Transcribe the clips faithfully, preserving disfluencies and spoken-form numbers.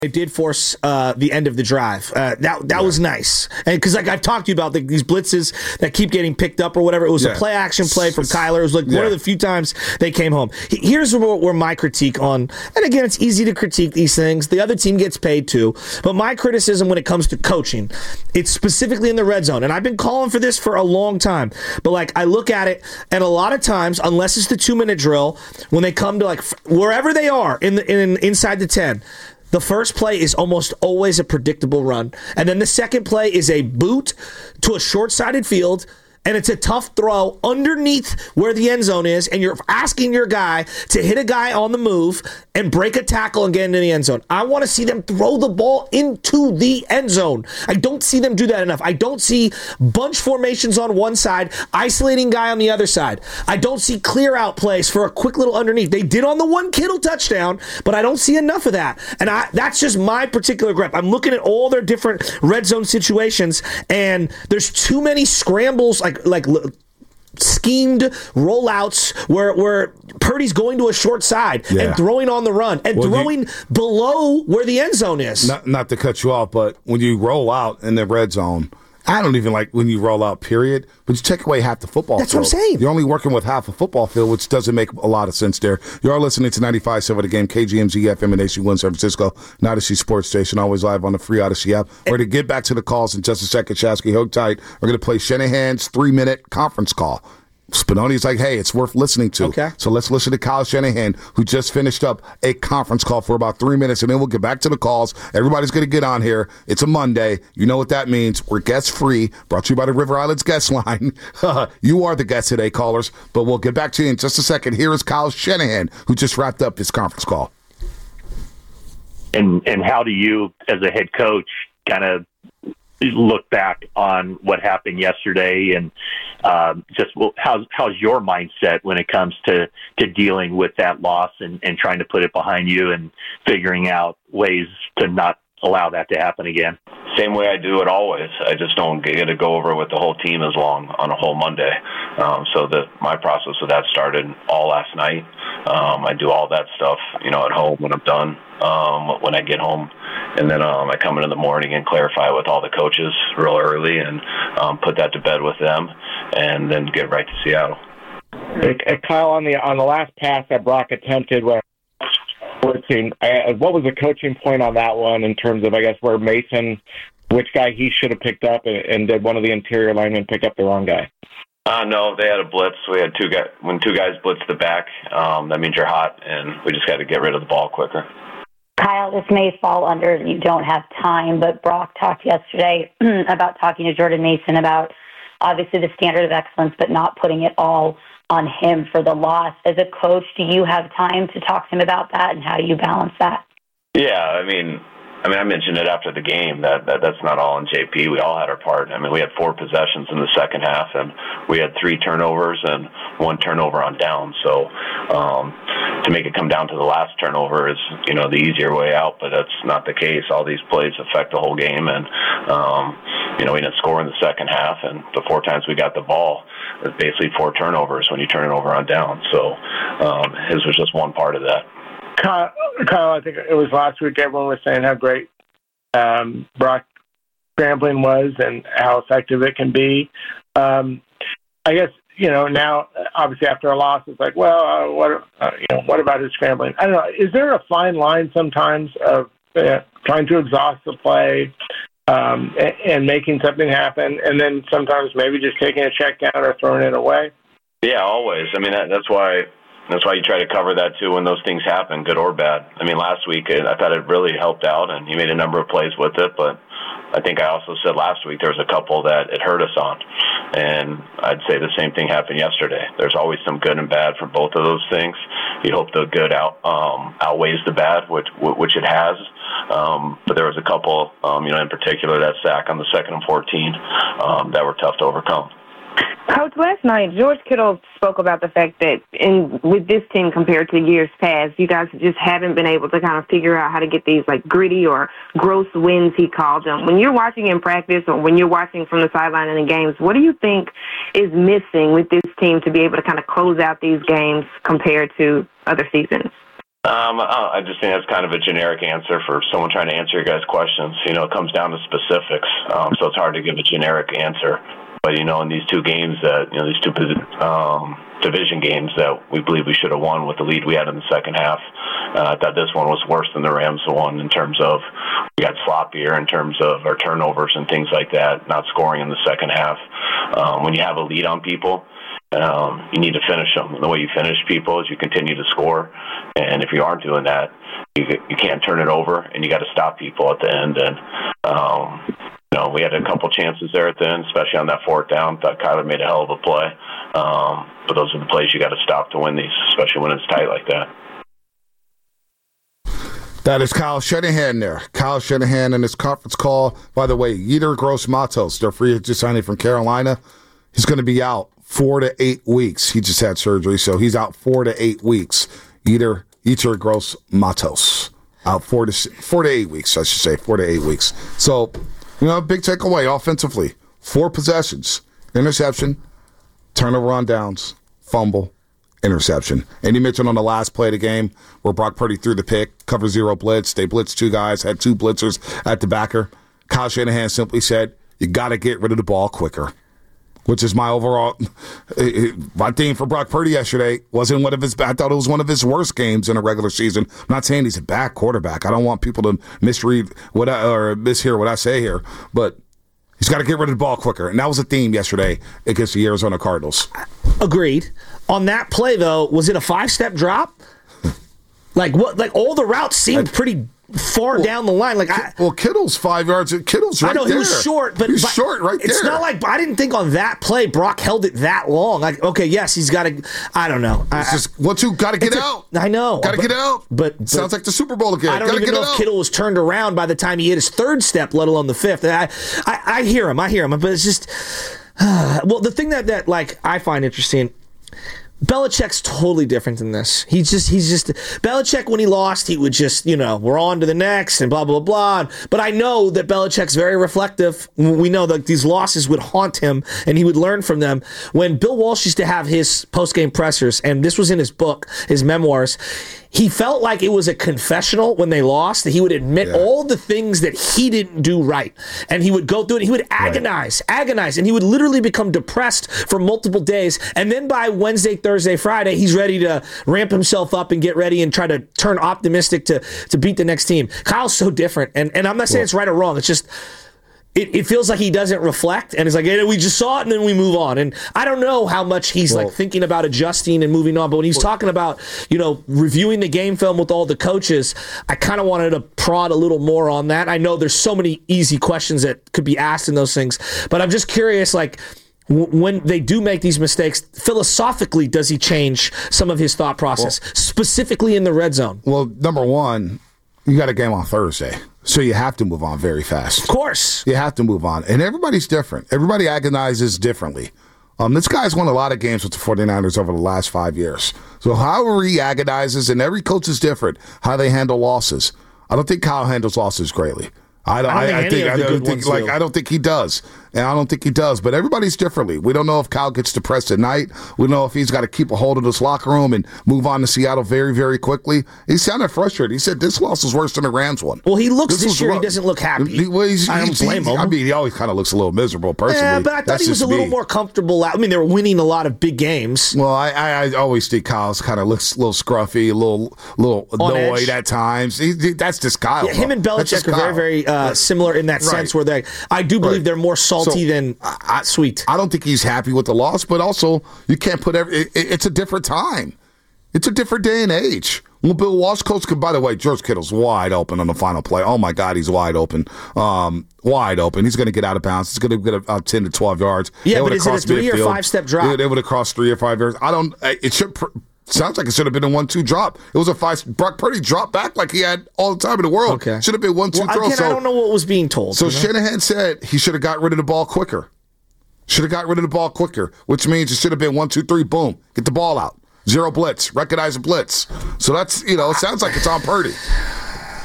They did force uh, the end of the drive. Uh, that that yeah. was nice, and because like I've talked to you about the, these blitzes that keep getting picked up or whatever. It was yeah. a play action play from Kyler. It was like yeah. one of the few times they came home. Here's where, where my critique on, and again, it's easy to critique these things. The other team gets paid too, but my criticism when it comes to coaching, it's specifically in the red zone, and I've been calling for this for a long time. But like I look at it, and a lot of times, unless it's the two minute drill, when they come to like wherever they are in the in inside the ten. The first play is almost always a predictable run. And then the second play is a boot to a short-sided field, and it's a tough throw underneath where the end zone is, and you're asking your guy to hit a guy on the move and break a tackle and get into the end zone. I want to see them throw the ball into the end zone. I don't see them do that enough. I don't see bunch formations on one side, isolating guy on the other side. I don't see clear out plays for a quick little underneath. They did on the one Kittle touchdown, but I don't see enough of that. And I, that's just my particular gripe. I'm looking at all their different red zone situations, and there's too many scrambles, like like schemed rollouts where where Purdy's going to a short side yeah. and throwing on the run and well, throwing you, below where the end zone is. Not, not to cut you off, but when you roll out in the red zone, I don't even like when you roll out, period, but you take away half the football That's field. That's what I'm saying. You're only working with half a football field, which doesn't make a lot of sense there. You are listening to ninety-five point seven The Game, K G M Z F M and Nation one San Francisco, an Odyssey Sports Station, always live on the free Odyssey app. We're going to get back to the calls in just a second. Shasky, hold tight. We're going to play Shanahan's three-minute conference call. Spinoni's like, hey, it's worth listening to. Okay. So let's listen to Kyle Shanahan, who just finished up a conference call for about three minutes, and then we'll get back to the calls. Everybody's going to get on here. It's a Monday. You know what that means. We're guest-free, brought to you by the River Islands Guest Line. You are the guest today, callers, but we'll get back to you in just a second. Here is Kyle Shanahan, who just wrapped up his conference call. And and how do you, as a head coach, kind of look back on what happened yesterday, and um, just well, how's how's your mindset when it comes to, to dealing with that loss and, and trying to put it behind you and figuring out ways to not allow that to happen again? Same way I do it always. I just don't get to go over with the whole team as long on a whole Monday. Um, so that my process with that started all last night. Um, I do all that stuff, you know, at home when I'm done. Um, when I get home, and then um, I come in in the morning and clarify with all the coaches real early and um, put that to bed with them, and then get right to Seattle. Hey, Kyle, on the on the last pass that Brock attempted, where what was the coaching point on that one in terms of, I guess, where Mason, which guy he should have picked up, and, and did one of the interior linemen pick up the wrong guy? Uh, no, they had a blitz. We had two guys. When two guys blitz the back, um, that means you're hot, and we just got to get rid of the ball quicker. Kyle, this may fall under you don't have time, but Brock talked yesterday about talking to Jordan Mason about obviously the standard of excellence, but not putting it all on him for the loss. As a coach, do you have time to talk to him about that, and how do you balance that? Yeah, I mean, I mean, I mentioned it after the game that, that that's not all on J P. We all had our part. I mean, we had four possessions in the second half, and we had three turnovers and one turnover on down. So um, to make it come down to the last turnover is, you know, the easier way out, but that's not the case. All these plays affect the whole game, and, um, you know, we didn't score in the second half, and the four times we got the ball, it was basically four turnovers when you turn it over on down. So um, his was just one part of that. Kyle, Kyle, I think it was last week, everyone was saying how great um, Brock scrambling was and how effective it can be. Um, I guess, you know, now, obviously after a loss, it's like, well, uh, what uh, you know, what about his scrambling? I don't know. Is there a fine line sometimes of uh, trying to exhaust the play um, and, and making something happen, and then sometimes maybe just taking a check down or throwing it away? Yeah, always. I mean, that, that's why... That's why you try to cover that, too, when those things happen, good or bad. I mean, last week, I thought it really helped out, and he made a number of plays with it. But I think I also said last week there was a couple that it hurt us on. And I'd say the same thing happened yesterday. There's always some good and bad for both of those things. You hope the good out um, outweighs the bad, which which it has. Um, but there was a couple, um, you know, in particular, that sack on the second and fourteen um, that were tough to overcome. Coach, last night, George Kittle spoke about the fact that in with this team compared to years past, you guys just haven't been able to kind of figure out how to get these, like, gritty or gross wins, he called them. When you're watching in practice or when you're watching from the sideline in the games, what do you think is missing with this team to be able to kind of close out these games compared to other seasons? Um, I just think that's kind of a generic answer for someone trying to answer your guys' questions. You know, it comes down to specifics, um, so it's hard to give a generic answer. But, you know, in these two games that, you know, these two um, division games that we believe we should have won with the lead we had in the second half, uh, I thought this one was worse than the Rams one in terms of we got sloppier in terms of our turnovers and things like that, not scoring in the second half. Um, when you have a lead on people, Um, you need to finish them. And the way you finish people is you continue to score. And if you aren't doing that, you you can't turn it over, and you got to stop people at the end. And um, you know, we had a couple chances there at the end, especially on that fourth down. Thought Kyler made a hell of a play. Um, but those are the plays you got to stop to win these, especially when it's tight like that. That is Kyle Shanahan there. Kyle Shanahan in his conference call. By the way, Yetur Gross-Matos, their free agent signing from Carolina, he's going to be out four to eight weeks. He just had surgery, so he's out four to eight weeks. Yetur Yetur Gross-Matos out four to four to eight weeks. I should say four to eight weeks. So, you know, big takeaway offensively: four possessions, interception, turnover on downs, fumble, interception. And you mentioned on the last play of the game where Brock Purdy threw the pick, cover zero blitz. They blitzed two guys, had two blitzers at the backer. Kyle Shanahan simply said, "You got to get rid of the ball quicker." Which is my overall, my theme for Brock Purdy yesterday. Wasn't one of his, I thought it was one of his worst games in a regular season. I'm not saying he's a bad quarterback. I don't want people to misread what I, or mishear what I say here, but he's got to get rid of the ball quicker. And that was a theme yesterday against the Arizona Cardinals. Agreed. On that play, though, was it a five-step drop? like what? Like all the routes seemed I, pretty far well, down the line. Like I, well, Kittle's five yards. Kittle's right I know there. He was short, but he's but short right it's there. It's not like I didn't think on that play Brock held it that long. Like okay, yes, he's got to. I don't know. It's I, just once you got to get out. A, I know. Got to get out. But, but sounds like the Super Bowl again. I don't gotta even get know if out. Kittle was turned around by the time he hit his third step, let alone the fifth. I I, I hear him. I hear him. But it's just uh, well, the thing that that like I find interesting. Belichick's totally different than this. He's just, he's just, Belichick, when he lost, he would just, you know, we're on to the next and blah, blah, blah. But I know that Belichick's very reflective. We know that these losses would haunt him and he would learn from them. When Bill Walsh used to have his post-game pressers, and this was in his book, his memoirs, he felt like it was a confessional when they lost, that he would admit yeah. all the things that he didn't do right. And he would go through it. He would agonize, right. agonize. And he would literally become depressed for multiple days. And then by Wednesday, Thursday, Friday, he's ready to ramp himself up and get ready and try to turn optimistic to, to beat the next team. Kyle's so different. And, and I'm not saying well, it's right or wrong. It's just... It, it feels like he doesn't reflect, and it's like, hey, we just saw it, and then we move on. And I don't know how much he's well, like thinking about adjusting and moving on, but when he's well, talking about, you know, reviewing the game film with all the coaches, I kind of wanted to prod a little more on that. I know there's so many easy questions that could be asked in those things, but I'm just curious, like, when they do make these mistakes, philosophically, does he change some of his thought process, well, specifically in the red zone? Well, number one, you got a game on Thursday. So you have to move on very fast. Of course. You have to move on. And everybody's different. Everybody agonizes differently. Um, this guy's won a lot of games with the 49ers over the last five years. So however he agonizes, and every coach is different, how they handle losses. I don't think Kyle handles losses greatly. I don't, I don't I, think, I think, I don't think like, I don't think he does. And I don't think he does. But everybody's differently. We don't know if Kyle gets depressed at night. We don't know if he's got to keep a hold of this locker room and move on to Seattle very, very quickly. He sounded frustrated. He said this loss was worse than the Rams one. Well, he looks this, this year, he doesn't look happy. He, well, he's, I don't he's, blame him. I mean, he always kind of looks a little miserable personally. Yeah, but I thought That's he was a little me. more comfortable. I mean, they were winning a lot of big games. Well, I, I, I always think Kyle's kind of looks a little scruffy, a little, little annoyed at times. He, he, that's just Kyle. Yeah, him and Belichick are very, very uh, similar in that right. sense where they, I do believe right. they're more salty so, than I, sweet. I don't think he's happy with the loss, but also you can't put every. It, it's a different time. It's a different day and age. Well, Bill Walsh coach could. By the way, George Kittle's wide open on the final play. Oh my God, he's wide open. Um, wide open. He's going to get out of bounds. He's going to get about ten to twelve yards. Yeah, but is it a three midfield. or five step drop? It, it would have crossed three or five yards. I don't. It should. Sounds like it should have been a one two drop. It was a five. Brock Purdy dropped back like he had all the time in the world. Okay. Should have been one two well, throw. Again, so, I don't know what was being told. So you know? Shanahan said he should have got rid of the ball quicker. Should have got rid of the ball quicker, which means it should have been one, two, three, boom, get the ball out. Zero blitz, recognize a blitz. So that's, you know, it sounds like it's on Purdy.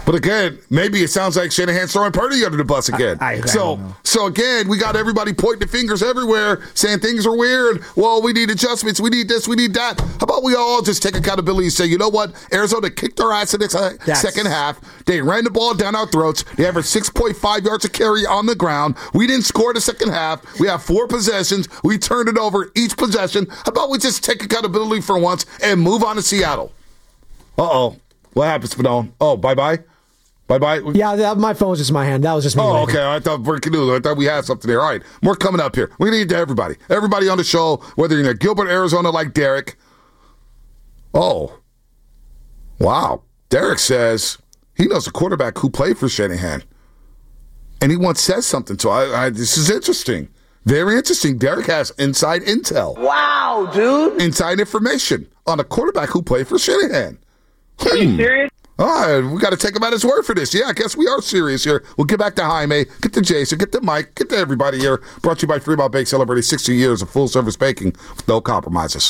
But again, maybe it sounds like Shanahan's throwing Purdy under the bus again. I, I, I so, so again, we got everybody pointing fingers everywhere, saying things are weird. Well, we need adjustments. We need this. We need that. How about we all just take accountability and say, you know what? Arizona kicked our ass in the That's... second half. They ran the ball down our throats. They averaged six point five yards a carry on the ground. We didn't score the second half. We have four possessions. We turned it over each possession. How about we just take accountability for once and move on to Seattle? Uh-oh. What happened, Spadone? Oh, bye-bye? Bye-bye? Yeah, that, my phone was just in my hand. That was just me. Oh, okay. I thought breaking news. I thought we had something there. All right. More coming up here. We're going to get to everybody. Everybody on the show, whether you're in Gilbert, Arizona like Derek. Oh. Wow. Derek says he knows a quarterback who played for Shanahan. And he once said something. So I, I, this is interesting. Very interesting. Derek has inside intel. Wow, dude. Inside information on a quarterback who played for Shanahan. Hmm. Are you serious? All right, we got to take him at his word for this. Yeah, I guess we are serious here. We'll get back to Jaime, get to Jason, get to Mike, get to everybody here. Brought to you by Fremont Bake, celebrating sixty years of full-service baking with no compromises.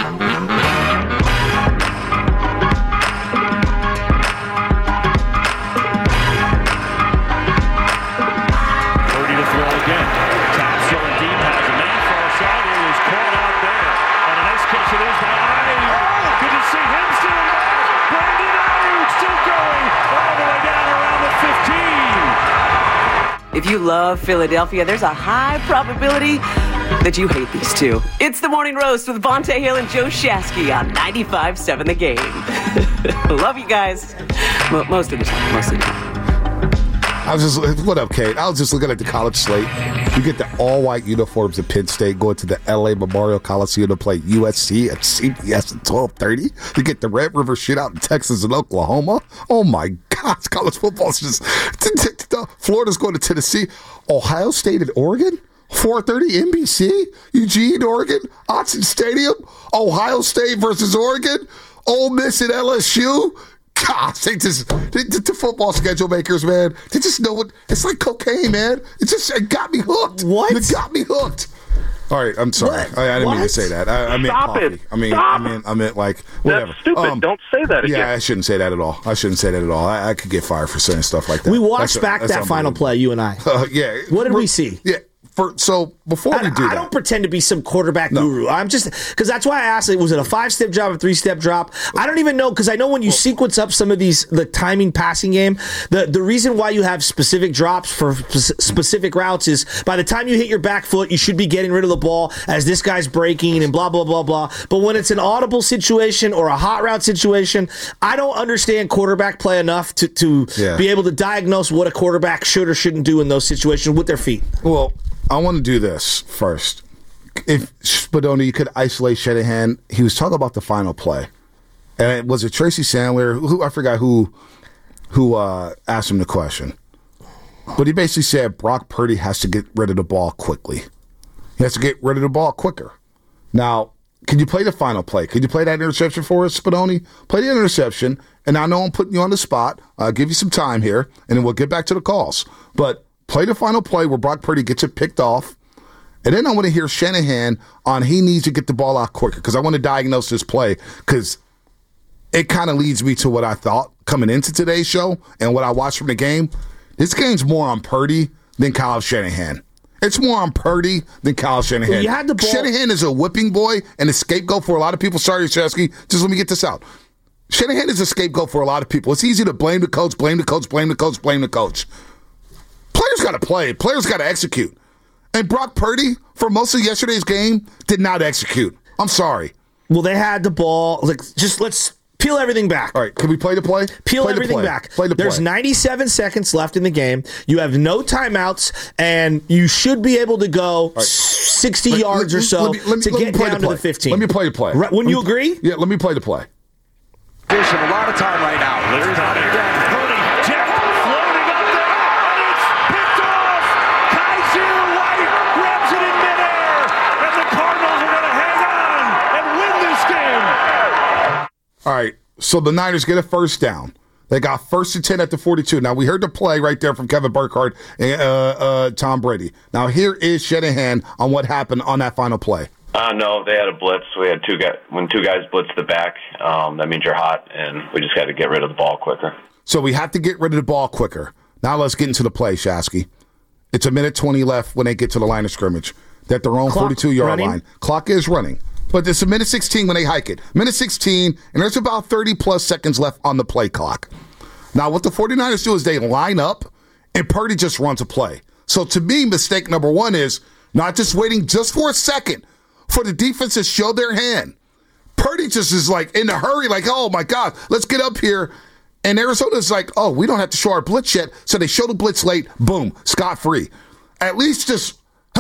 If you love Philadelphia, there's a high probability that you hate these two. It's the Morning Roast with Vontae Hill and Joe Shasky on ninety-five point seven The Game. Love you guys. M- most of the time. Most of the time. I was just, what up, Kate? I was just looking at the college slate. You get the all-white uniforms at Penn State, going to the L A Memorial Coliseum to play U S C at C B S at twelve thirty. You get the Red River shootout in Texas and Oklahoma. Oh, my gosh, college football is just... Florida's going to Tennessee. Ohio State and Oregon? four thirty N B C? Eugene, Oregon? Autzen Stadium? Ohio State versus Oregon? Ole Miss and L S U? Gosh, they just, they, the football schedule makers, man, they just know what, it's like cocaine, man. It just, it got me hooked. What? It got me hooked. All right, I'm sorry. I, I didn't what? mean to say that. I, I meant Stop coffee. It. I mean, Stop. I mean, I meant like whatever. That's stupid. Um, Don't say that again. Yeah, I shouldn't say that at all. I shouldn't say that at all. I, I could get fired for saying stuff like that. We watched that's back a, that final play, you and I. Uh, yeah. What did we see? Yeah. For, so before I, we do I that, don't pretend to be some quarterback no. guru. I'm just because that's why I asked. It was it a five step drop, a three step drop? I don't even know because I know when you well, sequence up some of these the timing passing game, the the reason why you have specific drops for specific routes is by the time you hit your back foot, you should be getting rid of the ball as this guy's breaking and blah blah blah blah. But when it's an audible situation or a hot route situation, I don't understand quarterback play enough to to yeah. be able to diagnose what a quarterback should or shouldn't do in those situations with their feet. Well. I want to do this first. If Spadoni, you could isolate Shanahan, he was talking about the final play. And it, was it Tracy Sandler? Who I forgot who who uh, asked him the question. But he basically said Brock Purdy has to get rid of the ball quickly. He has to get rid of the ball quicker. Now, can you play the final play? Can you play that interception for us, Spadoni? Play the interception. And I know I'm putting you on the spot. I'll give you some time here, and then we'll get back to the calls. But play the final play where Brock Purdy gets it picked off. And then I want to hear Shanahan on he needs to get the ball out quicker because I want to diagnose this play because it kind of leads me to what I thought coming into today's show and what I watched from the game. This game's more on Purdy than Kyle Shanahan. It's more on Purdy than Kyle Shanahan. Well, you had the ball. Shanahan is a whipping boy and a scapegoat for a lot of people. Sorry, Shesky. Just let me get this out. Shanahan is a scapegoat for a lot of people. It's easy to blame the coach, blame the coach, blame the coach, blame the coach. Players got to play. Players got to execute. And Brock Purdy, for most of yesterday's game, did not execute. I'm sorry. Well, they had the ball. Like, just let's peel everything back. All right, can we play the play? Peel play everything the play. back. Play the There's play. ninety-seven seconds left in the game. You have no timeouts, and you should be able to go right. sixty let, yards let, or so let me, let me, to let get me down the to the fifteen. Let me play the play. Right, wouldn't you me, agree? Yeah, let me play the play. There's a lot of time right now. There's on it again. Purdy, Jack, floating up there, and it's picked off. Kaiser White grabs it in midair, and the Cardinals are going to hang on and win this game. All right, so the Niners get a first down. They got first and ten at the forty-two. Now, we heard the play right there from Kevin Burkhardt and uh, uh, Tom Brady. Now, here is Shanahan on what happened on that final play. Uh, no, they had a blitz. We had two guys. When two guys blitz the back, um, that means you're hot, and we just got to get rid of the ball quicker. So we have to get rid of the ball quicker. Now let's get into the play, Shasky. It's a minute twenty left when they get to the line of scrimmage. They're at their own forty-two-yard line. Clock is running. But it's a minute sixteen when they hike it. Minute sixteen, and there's about thirty-plus seconds left on the play clock. Now, what the 49ers do is they line up, and Purdy just runs a play. So to me, mistake number one is not just waiting just for a second for the defense to show their hand. Purdy just is like in a hurry, like, oh, my God, let's get up here. And Arizona's like, oh, we don't have to show our blitz yet. So they show the blitz late. Boom, scot-free. At least just...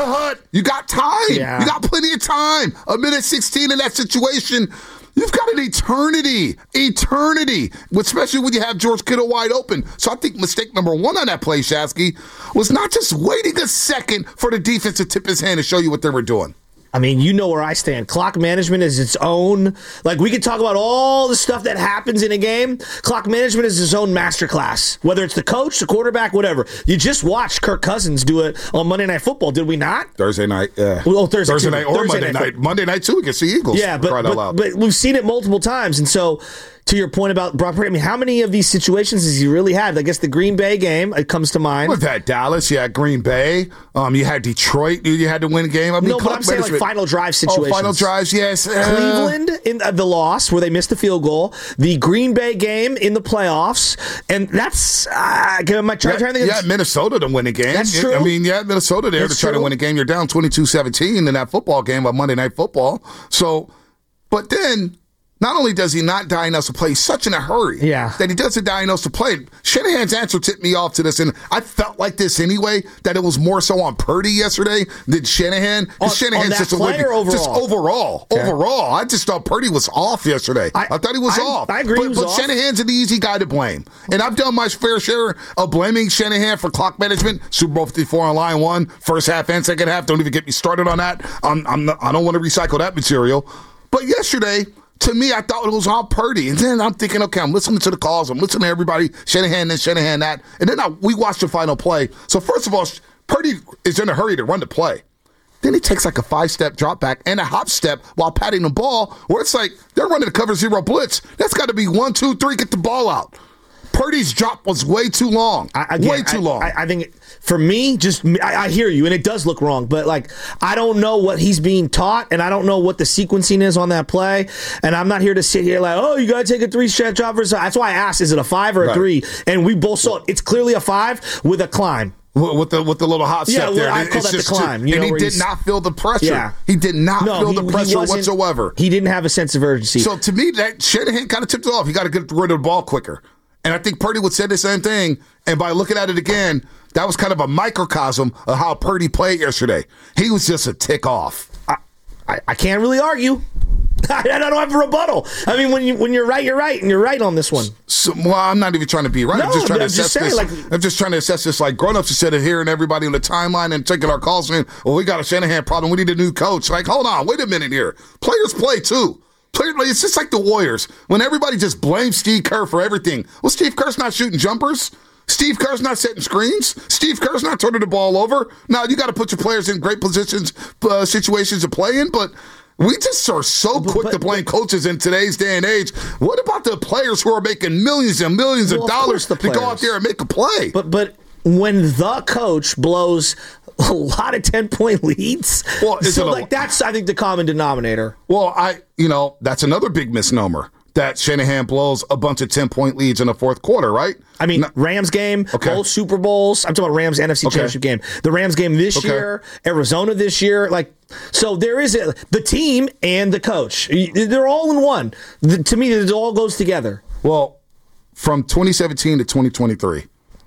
You got time. Yeah. You got plenty of time. A minute sixteen in that situation. You've got an eternity. Eternity. Especially when you have George Kittle wide open. So I think mistake number one on that play, Shasky, was not just waiting a second for the defense to tip his hand and show you what they were doing. I mean, you know where I stand. Clock management is its own. Like, we could talk about all the stuff that happens in a game. Clock management is its own masterclass. Whether it's the coach, the quarterback, whatever. You just watched Kirk Cousins do it on Monday Night Football, did we not? Thursday night, yeah. Well, Thursday, Thursday too. night or Thursday Monday night. night. Monday night, too, against the Eagles. Yeah, but, but, but we've seen it multiple times. And so, to your point about Brock Purdy, I mean, how many of these situations has he really had? I guess the Green Bay game, it comes to mind. With that Dallas, you had Green Bay. Um, you had Detroit. You had to win a game. I mean, no, but I'm saying like final drive situations. Oh, final drives, yes. Uh, Cleveland in uh, the loss where they missed the field goal. The Green Bay game in the playoffs. And that's, uh, am I trying yeah, to think? Yeah, Minnesota to win a game. That's true. I mean, yeah, Minnesota there that's to try true. to win a game. You're down twenty-two seventeen in that football game on Monday Night Football. So, but then... Not only does he not diagnose a play, he's such in a hurry yeah. that he doesn't diagnose the play. Shanahan's answer tipped me off to this, and I felt like this anyway, that it was more so on Purdy yesterday than Shanahan. On, Shanahan's on just, a overall? just overall. Okay. Overall. I just thought Purdy was off yesterday. I, I thought he was I, off. I agree But, he was but off. Shanahan's an easy guy to blame. And I've done my fair share of blaming Shanahan for clock management. Super Bowl fifty-four on line one, first half and second half. Don't even get me started on that. I'm, I'm not, I don't want to recycle that material. But yesterday... To me, I thought it was all Purdy. And then I'm thinking, okay, I'm listening to the calls. I'm listening to everybody, Shanahan this, Shanahan that. And then I, we watched the final play. So first of all, Purdy is in a hurry to run the play. Then he takes like a five-step drop back and a hop step while patting the ball, where it's like they're running the cover zero blitz. That's got to be one, two, three, get the ball out. Purdy's drop was way too long. I, again, way too I, long. I, I think for me, just I, I hear you, and it does look wrong. But like, I don't know what he's being taught, and I don't know what the sequencing is on that play. And I'm not here to sit here like, oh, you got to take a three-step drop. Versus, that's why I asked, is it a five or a right. three? And we both saw it. It's clearly a five with a climb. With the with the little hot step yeah, there, I call it's that just the climb. You and know, he did he's... not feel the pressure. Yeah. He did not no, feel he, the pressure he whatsoever. He didn't have a sense of urgency. So to me, that Shanahan kind of tipped it off. You got to get rid of the ball quicker. And I think Purdy would say the same thing. And by looking at it again, that was kind of a microcosm of how Purdy played yesterday. He was just a tick off. I, I, I can't really argue. I don't have a rebuttal. I mean, when you when you're right, you're right, and you're right on this one. So, well, I'm not even trying to be right. No, I'm just trying I'm to just assess saying, this. like, I'm just trying to assess this like grown-ups instead of hearing everybody on the timeline and taking our calls saying, well, we got a Shanahan problem. We need a new coach. Like, hold on, wait a minute here. Players play too. Player, it's just like the Warriors. When everybody just blames Steve Kerr for everything. Well, Steve Kerr's not shooting jumpers. Steve Kerr's not setting screens. Steve Kerr's not turning the ball over. Now, you got to put your players in great positions, uh, situations to play in, but we just are so quick but, to blame but, coaches in today's day and age. What about the players who are making millions and millions well, of dollars of to go out there and make a play? But but when the coach blows a lot of ten-point leads, well, so like a, that's I think the common denominator. Well, I you know that's another big misnomer. That Shanahan blows a bunch of ten-point leads in the fourth quarter, right? I mean, Rams game, okay. both Super Bowls. I'm talking about Rams N F C okay. Championship game. The Rams game this okay. year, Arizona this year. Like, so there is a, the team and the coach. They're all in one. The, to me, it all goes together. Well, from twenty seventeen to twenty twenty-three,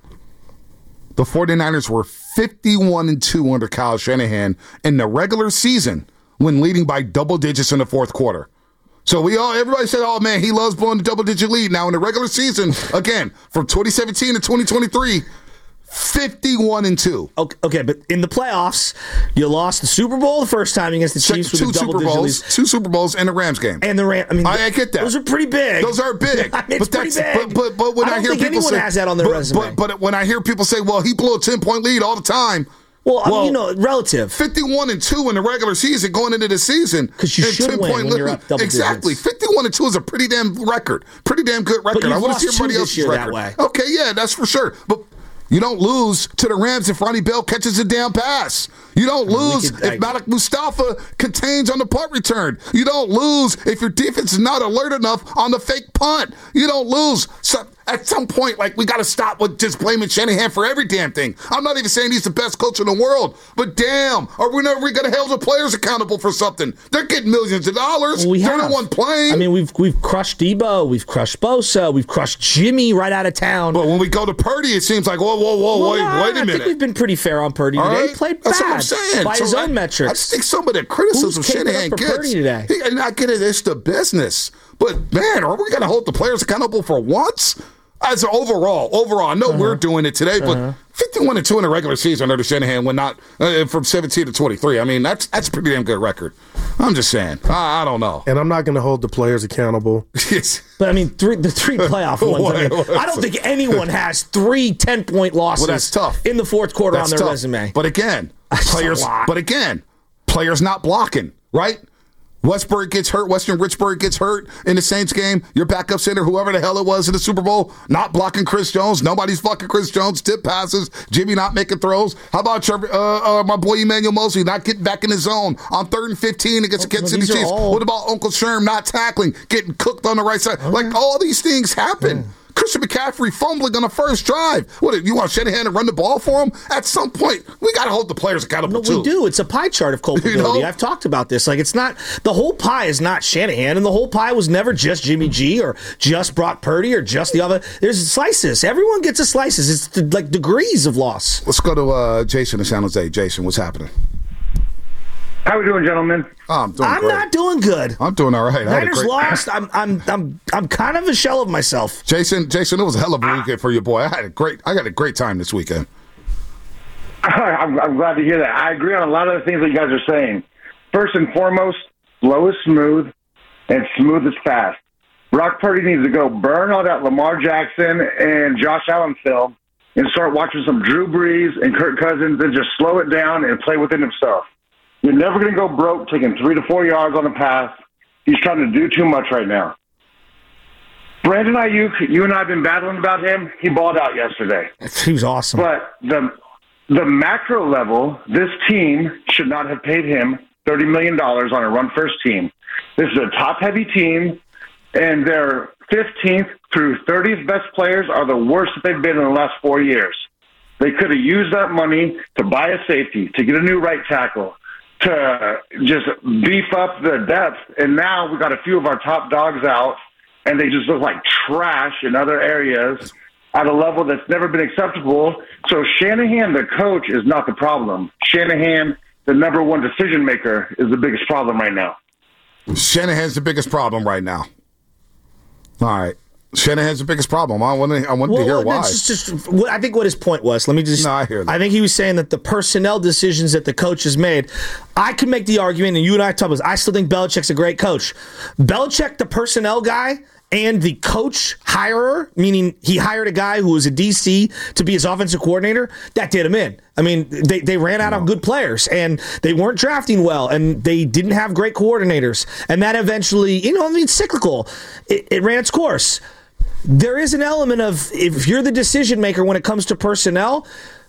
the 49ers were fifty-one and two under Kyle Shanahan in the regular season when leading by double digits in the fourth quarter. So we all, everybody said, oh, man, he loves blowing the double-digit lead. Now, in the regular season, again, from twenty seventeen to twenty twenty-three, fifty-one and two. Okay, okay, but in the playoffs, you lost the Super Bowl the first time against the Chiefs two with a Super double-digit Bowls, lead. Two Super Bowls and the Rams game. And the Rams, I mean, I, I get that. Those are pretty big. Those are big. I mean, it's but pretty that's, big. But, but, but when I don't I hear think people anyone say, has that on their but, resume. But, but when I hear people say, well, he blew a ten-point lead all the time, Well, well, you know, relative. fifty-one and two in the regular season going into the season. Because you should win when you're up double Exactly. digits. fifty-one and two is a pretty damn record. Pretty damn good record. But I want to see lost everybody two else's this year record. that way. Okay, yeah, that's for sure. But you don't lose to the Rams if Ronnie Bell catches a damn pass. You don't lose could, if I, Malik Mustafa contains on the punt return. You don't lose if your defense is not alert enough on the fake punt. You don't lose. So at some point, like, we got to stop with just blaming Shanahan for every damn thing. I'm not even saying he's the best coach in the world, but damn, are we never going to hold the players accountable for something? They're getting millions of dollars. We They're have. the one playing. I mean, we've we've crushed Debo, we've crushed Bosa, we've crushed Jimmy right out of town. But when we go to Purdy, it seems like, whoa, whoa, whoa, well, wait, no, wait a minute. I think we've been pretty fair on Purdy All today. right? He played That's bad what I'm saying. by so his I, own metrics. I just think some of the criticism Who's Shanahan up for gets. Purdy today? He, and I get it, it's the business. But, man, are we going to hold the players accountable for once? As overall, overall, I know uh-huh. we're doing it today, but uh-huh. fifty-one and two in the regular season under Shanahan went not uh, from seventeen to twenty-three. I mean, that's that's a pretty damn good record. I'm just saying. I, I don't know. And I'm not going to hold the players accountable. Yes. But, I mean, three, the three playoff ones, I, mean, I don't think anyone has three ten-point losses well, that's tough. in the fourth quarter that's on their tough. resume. But, again, players. But, again, players not blocking, right? Westberg gets hurt. Western Richburg gets hurt in the Saints game. Your backup center, whoever the hell it was in the Super Bowl, not blocking Chris Jones. Nobody's blocking Chris Jones. Tip passes. Jimmy not making throws. How about Trevor, uh, uh, my boy Emmanuel Mosley not getting back in the zone on third and fifteen against the Kansas City Chiefs? All... What about Uncle Sherm not tackling, getting cooked on the right side? Okay. Like, all these things happen. Mm. Christian McCaffrey fumbling on the first drive. What, you want Shanahan to run the ball for him? At some point, we got to hold the players accountable, no, too. We do. It's a pie chart of culpability. You know? I've talked about this. Like, it's not, the whole pie is not Shanahan, and the whole pie was never just Jimmy G or just Brock Purdy or just the other. There's slices. Everyone gets a slices. It's the, like degrees of loss. Let's go to uh, Jason in San Jose. Jason, what's happening? How we doing, gentlemen? Oh, I'm doing I'm great. not doing good. I'm doing all right. Niners great... lost. I'm I'm I'm I'm kind of a shell of myself. Jason, Jason, it was a hell of a weekend for your boy. I had a great I got a great time this weekend. I'm, I'm glad to hear that. I agree on a lot of the things that you guys are saying. First and foremost, slow is smooth, and smooth is fast. Brock Purdy needs to go burn all that Lamar Jackson and Josh Allen film and start watching some Drew Brees and Kirk Cousins and just slow it down and play within himself. You're never going to go broke taking three to four yards on the pass. He's trying to do too much right now. Brandon Ayuk, you and I have been battling about him. He balled out yesterday. He was awesome. But the the macro level, this team should not have paid him thirty million dollars on a run-first team. This is a top-heavy team, and their fifteenth through thirtieth best players are the worst that they've been in the last four years. They could have used that money to buy a safety, to get a new right tackle, to just beef up the depth, and now we got a few of our top dogs out, and they just look like trash in other areas at a level that's never been acceptable. So Shanahan, the coach, is not the problem. Shanahan, the number one decision maker, is the biggest problem right now. Shanahan's the biggest problem right now. All right. Shanahan's the biggest problem. I want to, I want well, to hear why. Just, just, what, I think what his point was, let me just... No, I hear that. I think he was saying that the personnel decisions that the coach has made, I could make the argument, and you and I talked about this, I still think Belichick's a great coach. Belichick, the personnel guy, and the coach hirer, meaning he hired a guy who was a D C to be his offensive coordinator, that did him in. I mean, they, they ran out of good players, and they weren't drafting well, and they didn't have great coordinators. And that eventually, you know, I mean, cyclical. It, it ran its course. There is an element of, if you're the decision maker when it comes to personnel,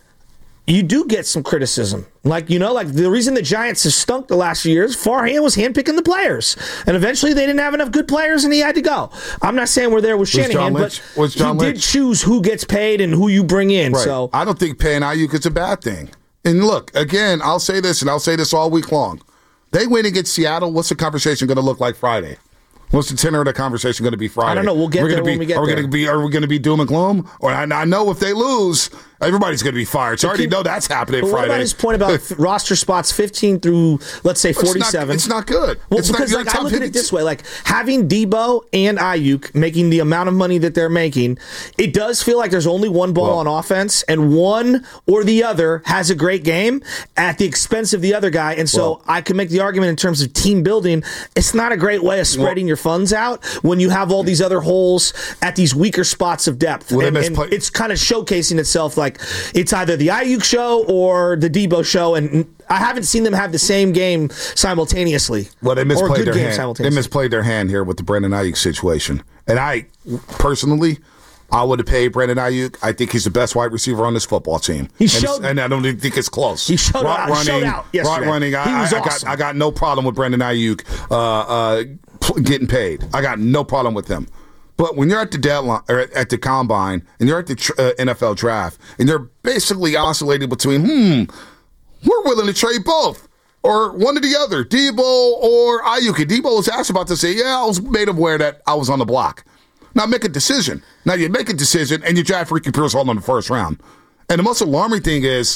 you do get some criticism. Like, you know, like the reason the Giants have stunk the last few years, Farhan was handpicking the players. And eventually they didn't have enough good players and he had to go. I'm not saying we're there with Shanahan, but he did Lynch? choose who gets paid and who you bring in. Right. So I don't think paying Ayuk is a bad thing. And look, again, I'll say this, and I'll say this all week long. They win against Seattle, what's the conversation going to look like Friday? What's the tenor of the conversation going to be Friday? I don't know. We'll get there be, when we get are we there. Gonna be, are we going to be doom and gloom? Or I, I know if they lose, everybody's going to be fired. So I already know that's happening but Friday. What about his point about roster spots fifteen through, let's say, forty-seven? It's not, it's not good. Well, it's because not, like, I look at it this way. Like, having Debo and Ayuk making the amount of money that they're making, it does feel like there's only one ball well, on offense, and one or the other has a great game at the expense of the other guy. And so well, I can make the argument in terms of team building, it's not a great way of spreading well, your funds out when you have all these other holes at these weaker spots of depth. Well, and, and it's kind of showcasing itself like, like it's either the Ayuk show or the Debo show, and I haven't seen them have the same game simultaneously. Well, they misplayed or good their game hand. They simultaneously. misplayed their hand here with the Brandon Ayuk situation. And I, personally, I would have paid Brandon Ayuk. I think he's the best wide receiver on this football team. He and, showed, and I don't even think it's close. He showed Route out. running, Showed out yesterday. route running. I, he was I, I awesome. got I got no problem with Brandon Ayuk uh, uh, getting paid. I got no problem with him. But when you're at the deadline or at the combine and you're at the tr- uh, N F L draft and you're basically oscillating between, hmm, we're willing to trade both. Or one or the other, Debo or Ayuk. And Debo was asked about to say, yeah, I was made aware that I was on the block. Now make a decision. Now you make a decision and you draft Ricky Pearsall in the first round. And the most alarming thing is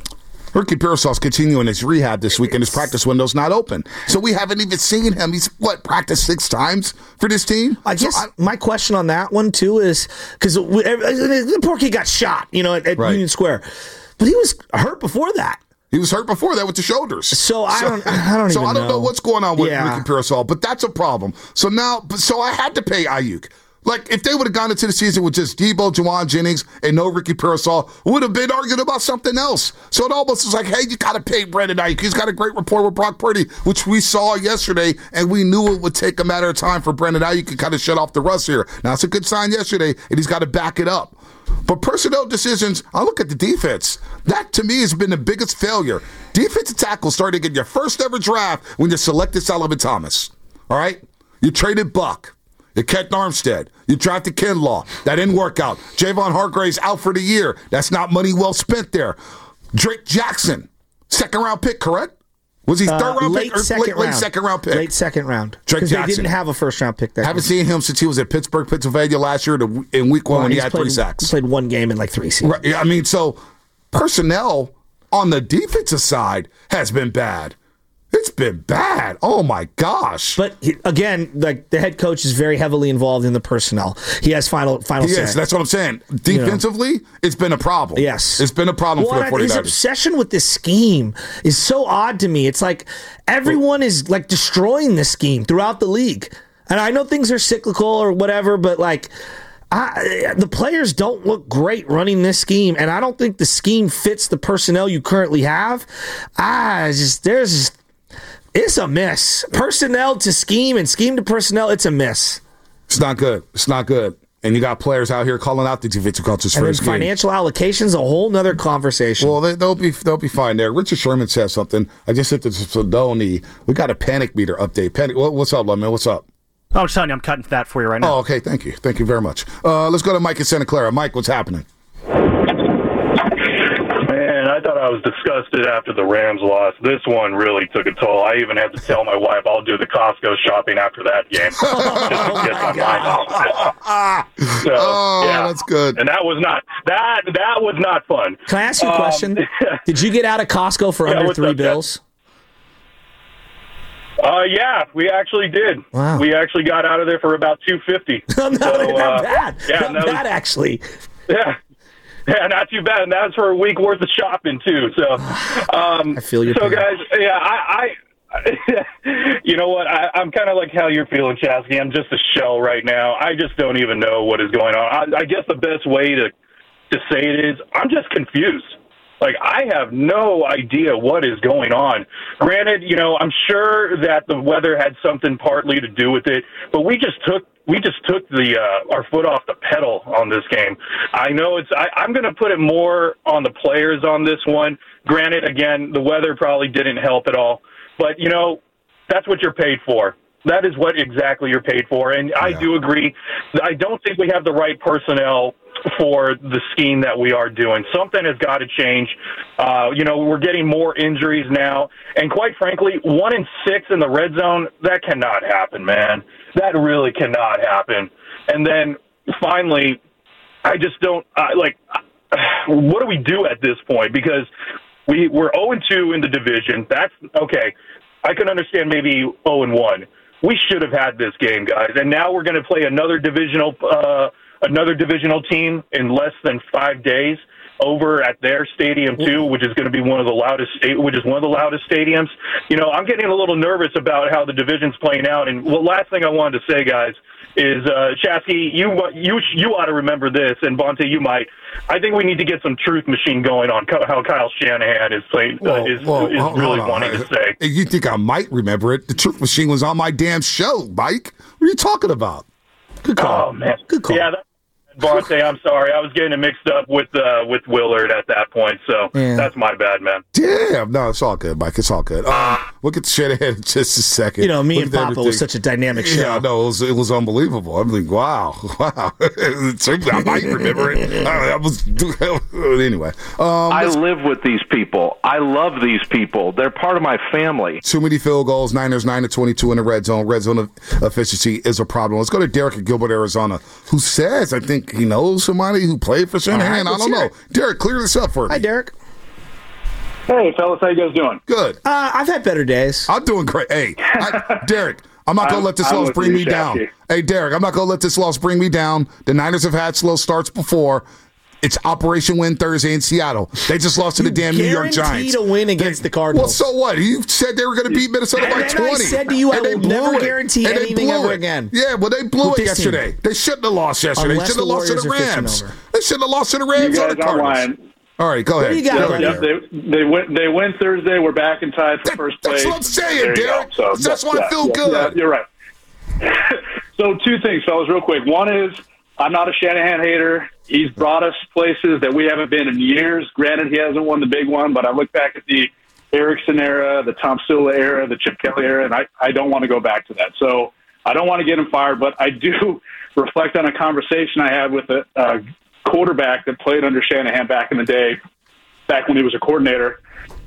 Ricky Pearsall's continuing his rehab this week and his practice window's not open. So we haven't even seen him. He's, what, practiced six times for this team? I guess so I, my question on that one, too, is because the poor kid got shot, you know, at, at Right. Union Square. But he was hurt before that. He was hurt before that with the shoulders. So I don't, I don't so even I don't know. know what's going on with Yeah. Ricky Pearsall, but that's a problem. So now, so I had to pay Ayuk. Like, if they would have gone into the season with just Debo, Juwan Jennings, and no Ricky Pearsall, would have been arguing about something else. So it almost was like, hey, you got to pay Brandon Ayuk. He's got a great rapport with Brock Purdy, which we saw yesterday, and we knew it would take a matter of time for Brandon Ayuk to kind of shut off the rust here. Now, it's a good sign yesterday, and he's got to back it up. But personnel decisions, I look at the defense. That, to me, has been the biggest failure. Defensive tackle started to get your first ever draft when you selected Sullivan Thomas. All right? You traded Buck. You kept Armstead. You drafted Kinlaw. That didn't work out. Javon Hargrave's out for the year. That's not money well spent there. Drake Jackson, second round pick, correct? Was he third Uh, round late pick or second late, late round. second round pick? Late second round. Drake Because they Jackson. didn't have a first round pick that Haven't year. seen him since he was at Pittsburgh, Pennsylvania last year to, in week one Well, when he he's had played, three sacks. He played one game in like three seasons. Right, yeah, I mean, so personnel on the defensive side has been bad. It's been bad. Oh, my gosh. But he, again, like the head coach is very heavily involved in the personnel. He has final final say. Yes, that's what I'm saying. Defensively, you know. It's been a problem. Yes. It's been a problem well, for the 49ers. His obsession with this scheme is so odd to me. It's like everyone is like destroying this scheme throughout the league. And I know things are cyclical or whatever, but like I, the players don't look great running this scheme, and I don't think the scheme fits the personnel you currently have. I just there's just It's a miss. Personnel to scheme and scheme to personnel, it's a miss. It's not good. It's not good. And you got players out here calling out the defensive coaches and for then his game. Financial allocations, a whole nother conversation. Well, they, they'll be they'll be fine there. Richard Sherman said something. I just hit the Fedoni. We got a panic meter update. Panic. What, what's up, man? What's up? I'm just telling you, I'm cutting that for you right now. Oh, okay. Thank you. Thank you very much. Uh, let's go to Mike in Santa Clara. Mike, what's happening? Man, I thought I was disgusted after the Rams lost. This one really took a toll. I even had to tell my wife I'll do the Costco shopping after that game. Just to get my mind off of it. So, oh, yeah. that's good. And that was not that that was not fun. Can I ask you a Um, question? Did you get out of Costco for Yeah, under what's three up, Jeff? bills? Uh, yeah, we actually did. Wow. We actually got out of there for about two fifty. not, so, not uh, bad. Yeah, not that was- bad, actually. Yeah. Yeah, not too bad, and that's for a week worth of shopping too. So, um, I feel your so pain. guys, yeah, I, I you know what? I, I'm kind of like how you're feeling, Chasky. I'm just a shell right now. I just don't even know what is going on. I, I guess the best way to to say it is, I'm just confused. Like, I have no idea what is going on. Granted, you know, I'm sure that the weather had something partly to do with it, but we just took we just took the uh, our foot off the pedal on this game. I know it's. I, I'm going to put it more on the players on this one. Granted, again, the weather probably didn't help at all, but you know, that's what you're paid for. That is what exactly you're paid for, and yeah. I do agree. I don't think we have the right personnel for the scheme that we are doing. Something has got to change. Uh, you know, we're getting more injuries now, and quite frankly, one in six in the red zone, that cannot happen, man. That really cannot happen. And then finally, I just don't uh, like. What do we do at this point? Because we we're oh and two in the division. That's okay. I can understand maybe oh and one. We should have had this game, guys. And now we're going to play another divisional, uh, another divisional team in less than five days. over at their stadium too, which is going to be one of the loudest, sta- which is one of the loudest stadiums. You know, I'm getting a little nervous about how the division's playing out. And the last thing I wanted to say, guys, is uh, Shasky, you you you ought to remember this, and Bonte, you might. I think we need to get some truth machine going on how Kyle Shanahan is playing, uh, Well, is, well, is hold- really hold on. wanting to say. You think I might remember it? The Truth Machine was on my damn show, Mike. What are you talking about? Good call. Oh man, Good call. Yeah, that, Bonte, I'm sorry, I was getting it mixed up with uh, with Willard at that point, so Yeah. that's my bad, man. Damn. No, it's all good, Mike. It's all good. Um, we'll get to Shanahan in just a second. You know, me Look and at Papa everything. was such a dynamic show. Yeah, no, it was, it was unbelievable. I'm like, wow, wow. I might remember it. I was anyway. Um, I live with these people. I love these people. They're part of my family. Too many field goals. Niners nine to twenty-two in the red zone. Red zone efficiency is a problem. Let's go to Derek in Gilbert, Arizona, who says I think he knows somebody who played for Shanahan. All right, I don't know. let's hear Derek, clear this up for me. Hi, Derek. Hey, fellas, how you guys doing? Good. Uh, I've had better days. I'm doing great. Hey, I, Derek, I'm not going to let this I'm loss with bring you, me down. Shasky. Hey, Derek, I'm not going to let this loss bring me down. The Niners have had slow starts before. It's Operation Win Thursday in Seattle. They just lost to the damn New York Guaranteed Giants. a win against the Well, Cardinals. so what? You said they were going to beat Minnesota by And twenty. I said to you, I and they will blew never it. guarantee And they anything blew ever it. again. Yeah, well, they blew With it this team. yesterday. They shouldn't have lost yesterday. Unless They should have the lost to the Warriors are Rams. fifteen over. They should have lost to the You Rams or guys the aren't Cardinals. lying. All right, go What ahead. do you got, Go buddy? ahead, Yep, they they win they win Thursday. We're back in tied for first place. That's what I'm saying, There you Derek. go. That's why I yeah, feel yeah, good. yeah, you're right. So two things, fellas, real quick. One is I'm not a Shanahan hater. He's brought us places that we haven't been in years. Granted, he hasn't won the big one, but I look back at the Erickson era, the Tom Sula era, the Chip Kelly era, and I, I don't want to go back to that. So I don't want to get him fired, but I do reflect on a conversation I had with a, a quarterback that played under Shanahan back in the day, back when he was a coordinator.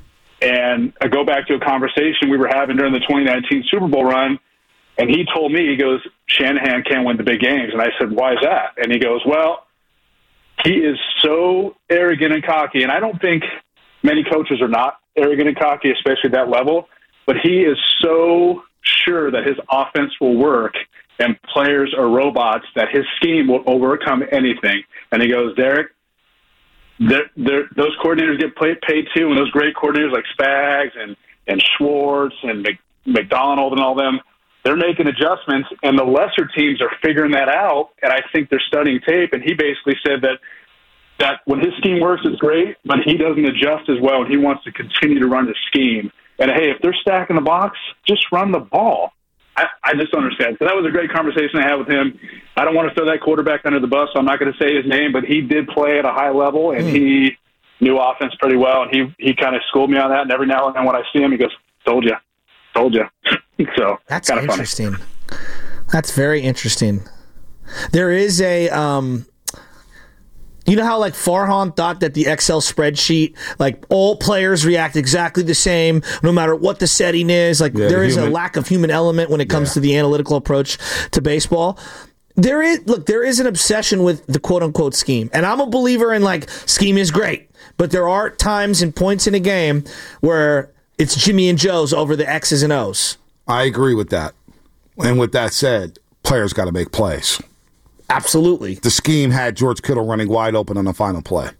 And I go back to a conversation we were having during the twenty nineteen Super Bowl run, and he told me, he goes, Shanahan can't win the big games. And I said, why is that? And he goes, well, he is so arrogant and cocky, and I don't think many coaches are not arrogant and cocky, especially at that level, but he is so sure that his offense will work and players are robots, that his scheme will overcome anything. And he goes, Derek, they're, they're, those coordinators get paid, paid too, and those great coordinators like Spags and, and Schwartz and Mc, McDonald and all them, they're making adjustments, and the lesser teams are figuring that out, and I think they're studying tape. And he basically said that that when his scheme works, it's great, but he doesn't adjust as well, and he wants to continue to run his scheme. And, hey, if they're stacking the box, just run the ball. I, I just don't understand. So that was a great conversation I had with him. I don't want to throw that quarterback under the bus, so I'm not going to say his name, but he did play at a high level, and mm. he knew offense pretty well, and he, he kind of schooled me on that. And every now and then when I see him, he goes, told you. Told you. So that's kinda interesting. Funny. That's very interesting. There is a, um, you know how like Farhan thought that the Excel spreadsheet, like all players react exactly the same, no matter what the setting is. Like Yeah, there is human. a lack of human element when it comes Yeah. to the analytical approach to baseball. There is look, there is an obsession with the quote unquote scheme, and I'm a believer in like scheme is great, but there are times and points in a game where it's Jimmy and Joe's over the X's and O's. I agree with that. And with that said, players got to make plays. Absolutely. The scheme had George Kittle running wide open on the final play.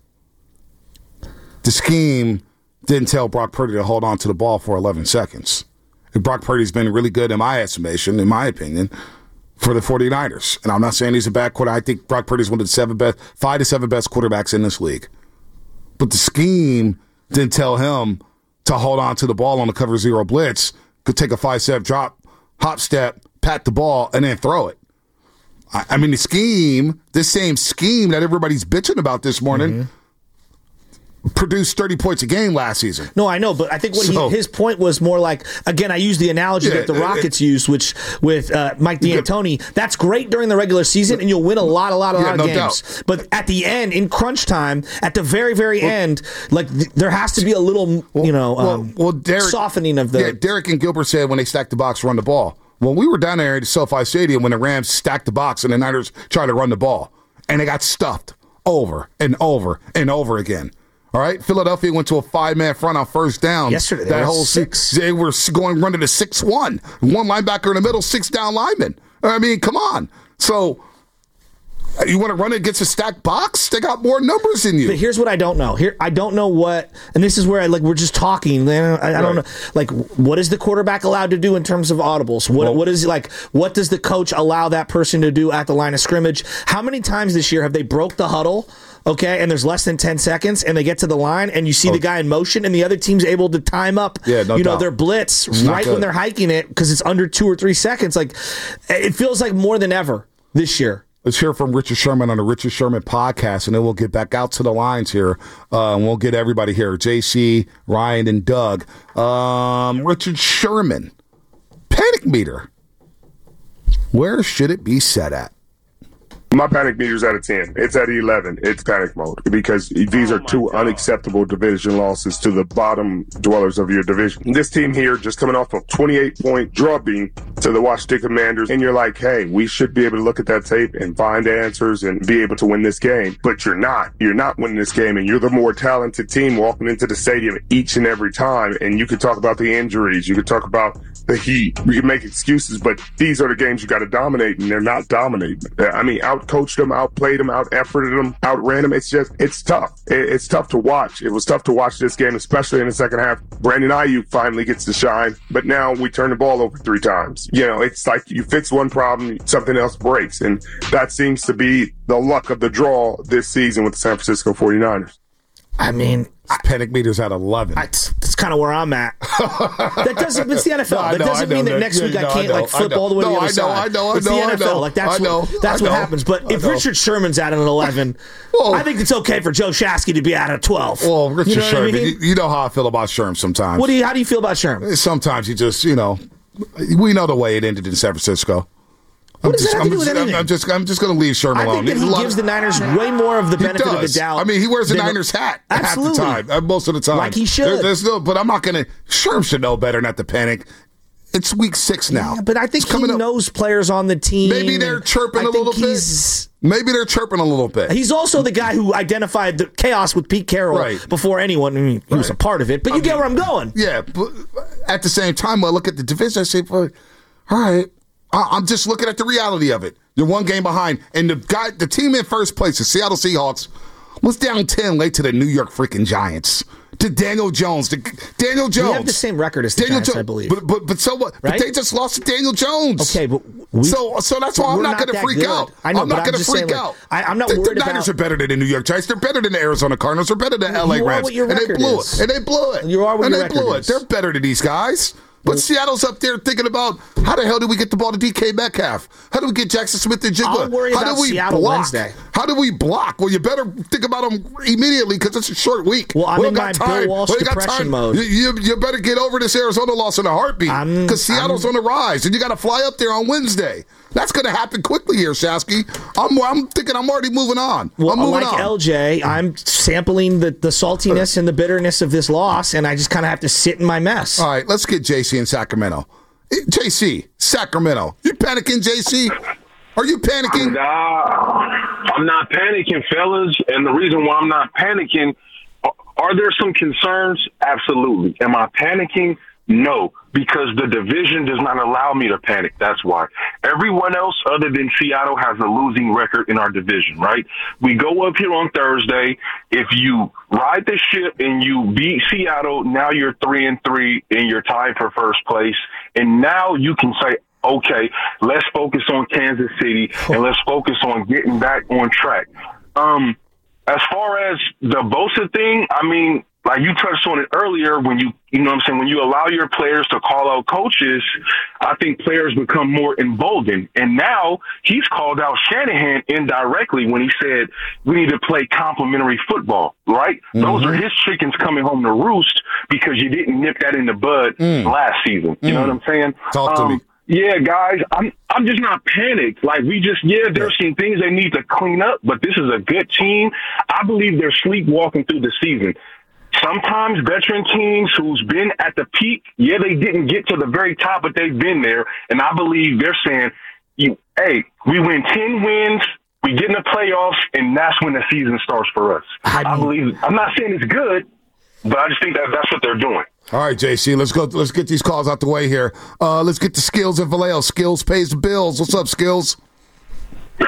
The scheme didn't tell Brock Purdy to hold on to the ball for eleven seconds. And Brock Purdy's been really good in my estimation, in my opinion, for the 49ers. And I'm not saying he's a bad quarterback. I think Brock Purdy's one of the seven best, five to seven best quarterbacks in this league. But the scheme didn't tell him to hold on to the ball on the cover zero blitz, could take a five-step drop, hop step, pat the ball, and then throw it. I, I mean, the scheme, this same scheme that everybody's bitching about this morning, mm-hmm. produced thirty points a game last season. No, I know, but I think what So- he, his point was more like, again, I use the analogy Yeah, that the it- Rockets used, which with uh, Mike D'Antoni, that's great during the regular season, and you'll win a lot, a lot, a Yeah, lot of no games. doubt. But at the end, in crunch time, at the very, very end, like th- there has to be a little, you know, um, well, Derek, softening of the. Yeah, Derek and Gilbert said when they stacked the box, run the ball. When we were down there at SoFi Stadium, when the Rams stacked the box and the Niners tried to run the ball, and they got stuffed over and over and over again. All right, Philadelphia went to a five-man front on first down. Yesterday, they that were whole six. They were going running to six one. One linebacker in the middle, six down linemen. I mean, come on. So You want to run it against a stacked box? They got more numbers than you. But here's what I don't know. Here, I don't know what, and this is where I like. We're just talking. I, I right. don't know. Like, what is the quarterback allowed to do in terms of audibles? What, well, what is like? What does the coach allow that person to do at the line of scrimmage? How many times this year have they broke the huddle? Okay, and there's less than ten seconds, and they get to the line, and you see oh. the guy in motion, and the other team's able to time up, yeah, no you know, doubt. their blitz it's right when they're hiking it because it's under two or three seconds. Like, it feels like more than ever this year. Let's hear from Richard Sherman on the Richard Sherman podcast, and then we'll get back out to the lines here, uh, and we'll get everybody here, J C, Ryan, and Doug. Um, Richard Sherman, panic meter. Where should it be set at? My panic meter's at a ten. It's at eleven. It's panic mode because these are two unacceptable division losses to the bottom dwellers of your division. This team here just coming off a twenty-eight point drubbing to the Washington Commanders, and you're like, hey, we should be able to look at that tape and find answers and be able to win this game. But you're not. You're not winning this game, and you're the more talented team walking into the stadium each and every time. And you could talk about the injuries. You could talk about the heat. We can make excuses, but these are the games you got to dominate, and they're not dominating. I mean, out-coached them, outplayed them, out-efforted them, outran them. It's just, it's tough. It's tough to watch. It was tough to watch this game, especially in the second half. Brandon Ayuk finally gets to shine, but now we turn the ball over three times. You know, it's like you fix one problem, something else breaks, and that seems to be the luck of the draw this season with the San Francisco forty-niners. I mean, I, panic meter's at eleven. I, that's kind of where I'm at. That doesn't. It's the N F L. No, that know, doesn't mean that next yeah, week I can't no, like flip all the way no, to the other I know, side. I know. I it's know. the N F L. I know. Like that's I know, what that's I know, what happens. But I if know. Richard Sherman's at an eleven, well, I think it's okay for Joe Shasky to be at a twelve. Well, Richard you know Sherman, I mean? you, you know how I feel about Sherman sometimes. What do you? How do you feel about Sherman? Sometimes he just, you know, we know the way it ended in San Francisco. What I'm does just, that have to do with I'm, anything? I'm just, I'm just going to leave Sherman I alone. think that he gives the Niners way more of the benefit of the doubt. I mean, he wears the than, Niners hat absolutely. half the time, most of the time. Like he should. There, there's no, but I'm not going to. Sherman should know better not to panic. It's week six now. Yeah, but I think it's he knows players on the team. Maybe they're chirping a little bit. Maybe they're chirping a little bit. He's also the guy who identified the chaos with Pete Carroll right. before anyone. I mean, he right. was a part of it, but you I get mean, where I'm going. Yeah, but at the same time, when I look at the division, I say, all right, I'm just looking at the reality of it. You're one game behind, and the guy, the team in first place, the Seattle Seahawks, was down ten late to the New York freaking Giants. To Daniel Jones. To Daniel Jones. We have the same record as the Daniel Giants, jo- I believe. But, but, but so what? Right? But they just lost to Daniel Jones. Okay, but we, so so that's why I'm not, not going to freak good. out. I know, I'm not going to freak saying, out. Like, I, I'm not the, worried the Niners about, are better than the New York Giants. They're better than the Arizona Cardinals. They're better than the L A Rams. And they blew is. it. And they blew it. You are what and your they blew is. it. They're better than these guys. But well, Seattle's up there thinking about how the hell do we get the ball to D K Metcalf? How do we get Jackson Smith and Jigba? I'll worry how about do we Seattle block? Wednesday. How do we block? Well, you better think about them immediately because it's a short week. Well, I'm we in my time. Bill Walsh we depression mode. You, you, you better get over this Arizona loss in a heartbeat because Seattle's I'm, on the rise, and you got to fly up there on Wednesday. That's going to happen quickly here, Shasky. I'm, I'm thinking I'm already moving on. Well, I'm moving like on. L J, I'm sampling the, the saltiness and the bitterness of this loss, and I just kind of have to sit in my mess. All right, let's get J C in Sacramento. J C, Sacramento. You panicking, J C? Are you panicking? Nah, I'm not panicking, fellas. And the reason why I'm not panicking, are there some concerns? Absolutely. Am I panicking? No, because the division does not allow me to panic. That's why. Everyone else other than Seattle has a losing record in our division, right? We go up here on Thursday. If you ride the ship and you beat Seattle, now you're three and three and you're tied for first place. And now you can say, okay, let's focus on Kansas City and let's focus on getting back on track. Um, as far as the Bosa thing, I mean, like you touched on it earlier, when you, you know what I'm saying, when you allow your players to call out coaches, I think players become more emboldened. And now he's called out Shanahan indirectly when he said we need to play complementary football, right? Mm-hmm. Those are his chickens coming home to roost because you didn't nip that in the bud mm. last season. You mm. know what I'm saying? Talk to um, me. Yeah, guys, I'm I'm just not panicked. Like, we just, yeah, there's some things they need to clean up, but this is a good team. I believe they're sleepwalking through the season. Sometimes veteran teams who's been at the peak, yeah, they didn't get to the very top, but they've been there. And I believe they're saying, you, hey, we win ten wins, we get in the playoffs, and that's when the season starts for us. I, mean, I believe, I'm not saying it's good, but I just think that that's what they're doing. All right, J C, let's go. Let's get these calls out the way here. Uh, let's get to Skills and Vallejo. Skills pays the bills. What's up, Skills?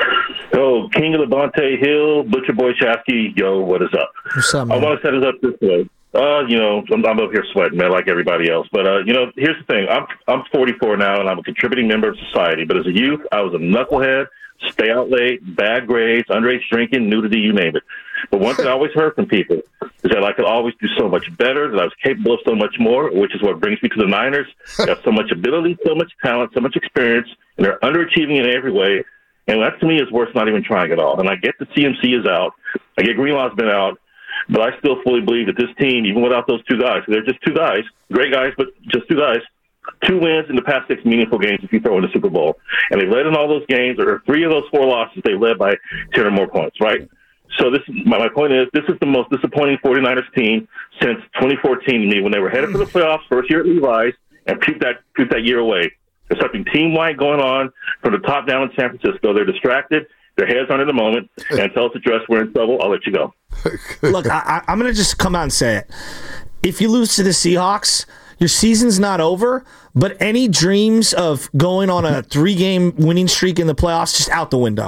Oh, King of the Bonte Hill, Butcher Boy Shafsky, yo, what is up? What's up, I want to set it up this way. Uh, you know, I'm, I'm up here sweating, man, like everybody else. But, uh, you know, here's the thing. I'm I'm forty-four now, and I'm a contributing member of society. But as a youth, I was a knucklehead, stay out late, bad grades, underage drinking, nudity, you name it. But one thing I always heard from people is that I could always do so much better, that I was capable of so much more, which is what brings me to the Niners. They have so much ability, so much talent, so much experience, and they're underachieving in every way. And that, to me, is worth not even trying at all. And I get that C M C is out. I get Greenlaw's been out. But I still fully believe that this team, even without those two guys, they're just two guys, great guys, but just two guys, two wins in the past six meaningful games if you throw in the Super Bowl. And they led in all those games, or three of those four losses, they led by ten or more points, right? So this, my, my point is, this is the most disappointing 49ers team since twenty fourteen to me, when they were headed for the playoffs, first year at Levi's, and puked that, puked that year away. There's something team-wide going on from the top down in San Francisco. They're distracted. Their heads aren't in the moment. And until it's addressed, we're in trouble. I'll let you go. Look, I, I, I'm going to just come out and say it. If you lose to the Seahawks, your season's not over, but any dreams of going on a three-game winning streak in the playoffs just out the window.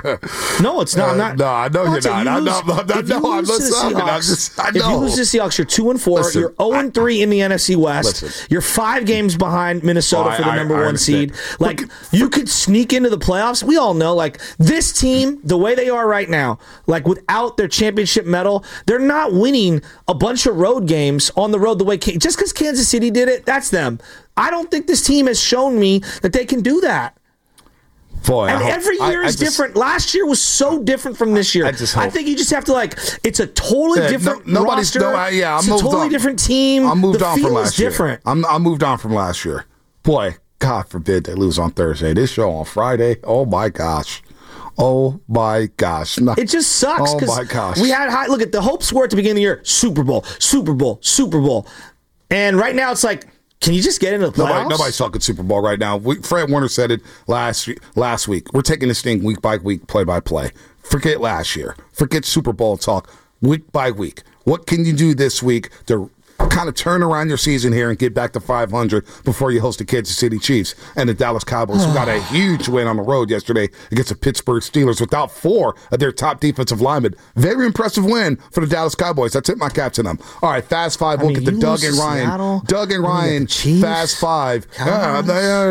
No, it's not. I'm not. Uh, no, I know you're not. I know. I know. I'm listening. I'm just. I know. If you lose to the Seahawks, you're two and four. Listen, you're zero and three in the N F C West. Listen. You're five games behind Minnesota oh, for the I, number I, I one seed. Like for, you could sneak into the playoffs. We all know, like this team, the way they are right now, like without their championship medal, they're not winning a bunch of road games on the road the way just because Kansas City did it. That's them. I don't think this team has shown me that they can do that. Boy, and I hope, every year I, I is just, different. Last year was so different from this year. I, just hope. I think you just have to like. It's a totally yeah, different no, nobody's, roster. No, I, yeah, I it's moved a totally on. different team. I moved the on from last year. Different. I'm, I moved on from last year. Boy, God forbid they lose on Thursday. This show on Friday. Oh my gosh. Oh my gosh. No. It just sucks. Oh my gosh. We had high. Look at the hopes were at the beginning of the year. Super Bowl. Super Bowl. Super Bowl. And right now it's like. Can you just get into the playoffs? Nobody, nobody's talking Super Bowl right now. We, Fred Warner said it last last week. We're taking this thing week by week, play by play. Forget last year. Forget Super Bowl talk. Week by week. What can you do this week to kind of turn around your season here and get back to five hundred before you host the Kansas City Chiefs and the Dallas Cowboys, who got a huge win on the road yesterday against the Pittsburgh Steelers without four of their top defensive linemen. Very impressive win for the Dallas Cowboys. I tip my cap to them. All right, Fast Five. We'll I mean, get to Doug and Ryan. Seattle, Doug and Ryan, Fast Five. Uh,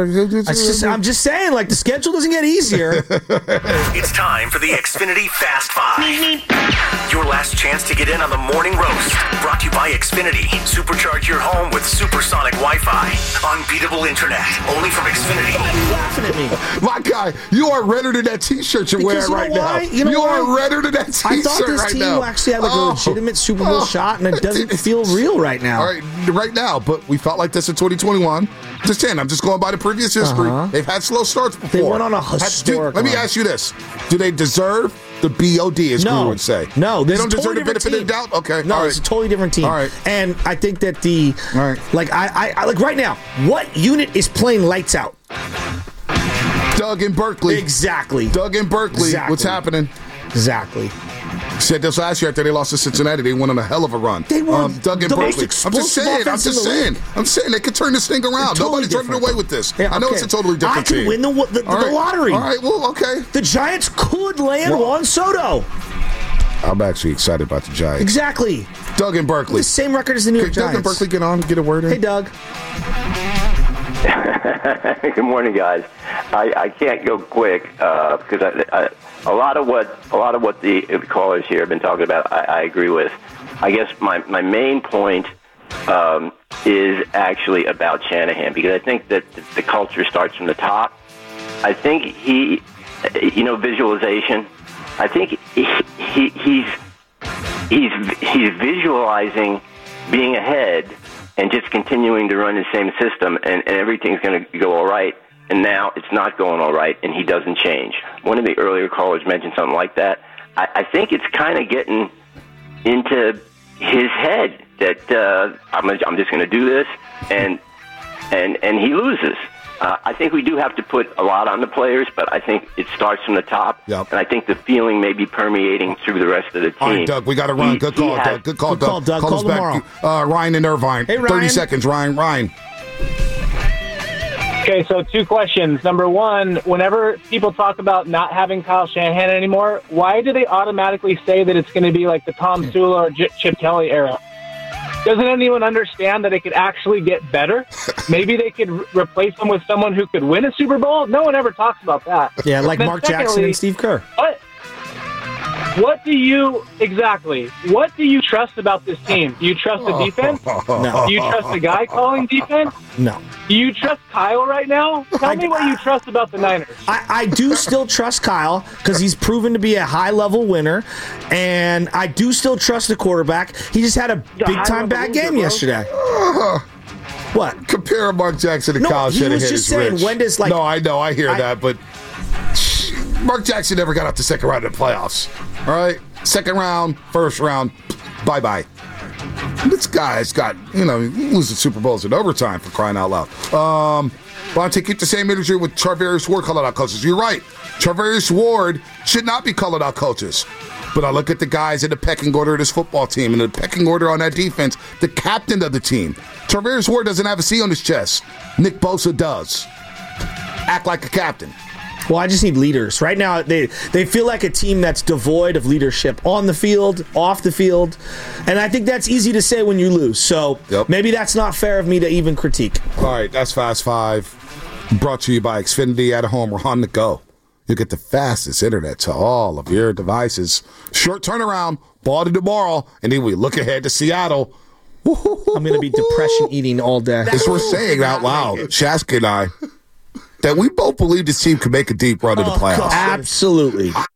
just, I'm just saying, like, the schedule doesn't get easier. It's time for the Xfinity Fast Five. Your last chance to get in on the morning roast. Brought to you by Xfinity. Supercharge your home with supersonic Wi-Fi. Unbeatable internet. Only from Xfinity. Laughing at me. My guy, you are redder than that T-shirt you're because wearing you know right why? now. You, know you why? are redder than that T-shirt right now. I thought this right team now. actually had like oh. a legitimate Super Bowl oh. shot, and it doesn't feel real right now. All right, right now, but we felt like this in twenty twenty-one. Just saying, I'm just going by the previous history. Uh-huh. They've had slow starts before. They went on a historic Let me ask you this. Do they deserve the B O D, as no. Guru would say? No. They don't totally deserve the benefit team. of the doubt? Okay. No, All right. it's a totally different team. All right. And I think that the, All right. like, I, I, I, like right now, what unit is playing lights out? Doug in Berkeley. Exactly. Doug in Berkeley. Exactly. What's happening? Exactly. Said this last year after they lost to Cincinnati. They went on a hell of a run. They were um, Doug and the Berkeley. most I'm just saying. I'm offense just in the saying. league. I'm saying they could turn this thing around. Totally Nobody's different. running away with this. Yeah, I know okay. it's a totally different I could team. win the, the, the right. lottery. All right. Well, okay. The Giants could land well, Juan Soto. I'm actually excited about the Giants. Exactly. Doug and Berkeley. The same record as the New York Doug Giants. and Berkeley get on, get a word in. Hey, Doug. Good morning, guys. I, I can't go quick uh, because I, I, a lot of what a lot of what the callers here have been talking about, I, I agree with. I guess my my main point um, is actually about Shanahan, because I think that the, the culture starts from the top. I think he, you know, visualization. I think he, he he's he's he's visualizing being ahead and just continuing to run the same system, and, and everything's going to go all right. And now it's not going all right, and he doesn't change. One of the earlier callers mentioned something like that. I, I think it's kind of getting into his head that uh, I'm, I'm just going to do this, and and and he loses. Uh, I think we do have to put a lot on the players, but I think it starts from the top, yep. and I think the feeling may be permeating through the rest of the team. All right, Doug, we got to run. He, good call, has, Doug. Good call, good Doug. Call, Doug. Call, call us tomorrow. back. Uh, Ryan and Irvine. Hey, Ryan. thirty seconds, Ryan. Ryan. Okay, so two questions. Number one, whenever people talk about not having Kyle Shanahan anymore, why do they automatically say that it's going to be like the Tom Sula or J- Chip Kelly era? Doesn't anyone understand that it could actually get better? Maybe they could re- replace them with someone who could win a Super Bowl? No one ever talks about that. Yeah, like Mark secondly, Jackson and Steve Kerr. What? What do you, exactly, what do you trust about this team? Do you trust the defense? No. Do you trust the guy calling defense? No. Do you trust Kyle right now? Tell me what you trust about the Niners. I, I do still trust Kyle because he's proven to be a high-level winner, and I do still trust the quarterback. He just had a big-time bad game bro. yesterday. Uh, what? Compare Mark Jackson to No, Kyle he Shanahan was just is saying, rich. when does, like- No, I know, I hear I- that, but Mark Jackson never got out the second round of the playoffs. All right? Second round, first round, bye-bye. This guy's got, you know, losing Super Bowls in overtime for crying out loud. Um, Bonte, keep the same energy with Charvarius Ward called out coaches. You're right. Charvarius Ward should not be called out coaches. But I look at the guys in the pecking order of this football team and the pecking order on that defense, the captain of the team. Charvarius Ward doesn't have a C on his chest. Nick Bosa does. Act like a captain. Well, I just need leaders. Right now, they they feel like a team that's devoid of leadership on the field, off the field. And I think that's easy to say when you lose. So Yep. maybe that's not fair of me to even critique. All right, that's Fast Five. Brought to you by Xfinity at home or on the go. You get the fastest internet to all of your devices. Short turnaround, ball to tomorrow, and then we look ahead to Seattle. I'm going to be depression eating all day. As we're saying out loud, Shasky and I, that we both believe this team can make a deep run in the playoffs. Absolutely.